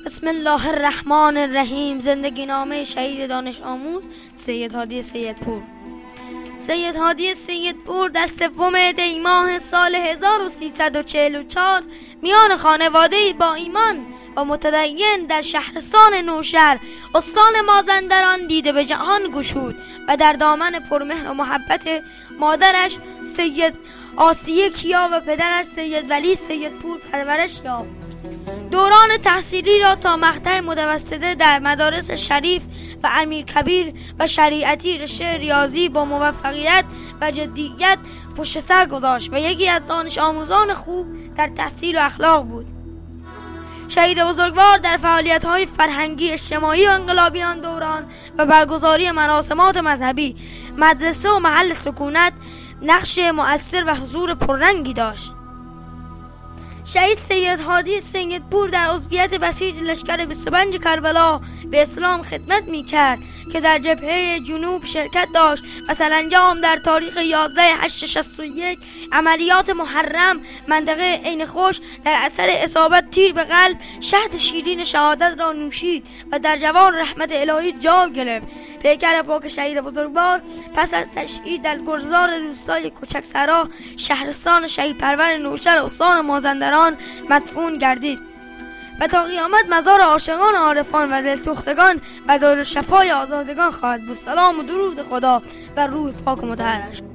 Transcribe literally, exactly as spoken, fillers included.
بسم الله الرحمن الرحیم. زندگی نامه شهید دانش آموز سید هادی سیدپور. سید هادی سیدپور در سوم دی ماه سال هزار و سیصد و چهل و چهار میان خانواده با ایمان و متدین در شهرستان نوشهر استان مازندران دیده به جهان گشود و در دامن پرمهر و محبت مادرش سید آسیه کیا و پدرش سید ولی سیدپور پرورش یافت. دوران تحصیلی را تا مقطع متوسطه در مدارس شریف و امیرکبیر و شریعتی رشته ریاضی با موفقیت و جدیت پشت سر گذاشت و یکی از دانش آموزان خوب در تحصیل و اخلاق بود. شهید بزرگوار در فعالیت‌های فرهنگی، اجتماعی و انقلابی آن دوران و برگزاری مراسمات مذهبی، مدرسه و محل سکونت نقش مؤثر و حضور پررنگی داشت. شهید سید هادی سیدپور در عضویت بسیج لشکر بیست و پنج کربلا به اسلام خدمت می کرد که در جبهه جنوب شرکت داشت و سرانجام در تاریخ یازده هشت شصت و یک عملیات محرم منطقه عین خوش در اثر اصابت تیر به قلب شهد شیرین شهادت را نوشید و در جوان رحمت الهی جا گرفت. پیکر پاک شهید بزرگوار پس از تشییع در گلزار روستای کوچکسرا شهرستان شهید پرور نوشهر استان مازندران مدفون گردید و تا قیامت مزار عاشقان عارفان و دلسوختگان و دار شفای آزادگان خواهد بود. سلام و درود خدا بر روح پاک و مطهرش.